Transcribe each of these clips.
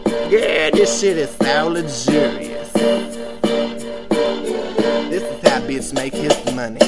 Yeah, this shit is so luxurious. This is how bitch make his money.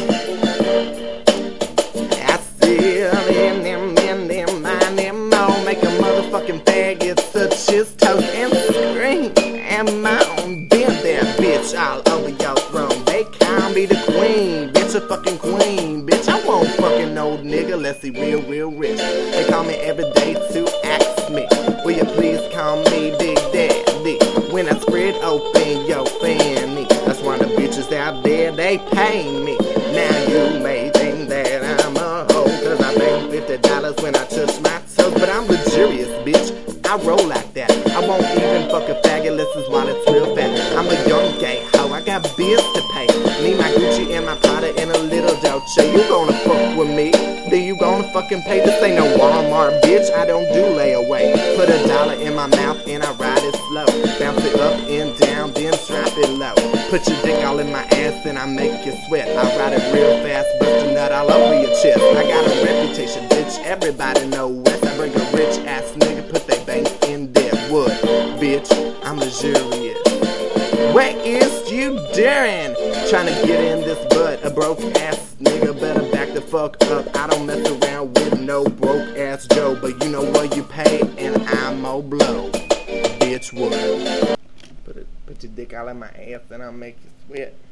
I still in them, mind them all. Make a motherfucking faggot touch his toes and scream and moan. Been that bitch all over your throne. They call me the queen, bitch a fucking queen. Bitch, I won't fucking old nigga unless he real rich. They call me every day to ask me, will you please call me Big Daddy? When I spread open your fanny, that's why the bitches out there, they pay me. Now you may think that I'm a hoe, cause I bang $50 when I touch my toes. But I'm luxurious, bitch, I roll like that. I won't even fuck a faggot unless his wallet's real fat. I'm a young gay hoe, I got bills to pay. Need my Gucci and my Prada and a little Dolce. You gonna fuck with me? Then you gonna fucking pay? This ain't no Walmart, bitch, I don't do layaway. Put $1 in my mouth and I ride it slow. Bounce it up and down, then drop it low. Put your dick all in my ass and I make you sweat. I ride it real fast, bust a nut all over your chest. I got a reputation, bitch, everybody know West. I bring a rich ass nigga, put they bank in Deadwood. Bitch, I'm luxurious. What is you doing? Tryna get in this butt, a broke ass nigga better back the fuck up. I don't mess around with no broke ass Joe, but you know what you pay and I'ma blow. Bitch, what? Put your dick all in my ass and I'll make you sweat.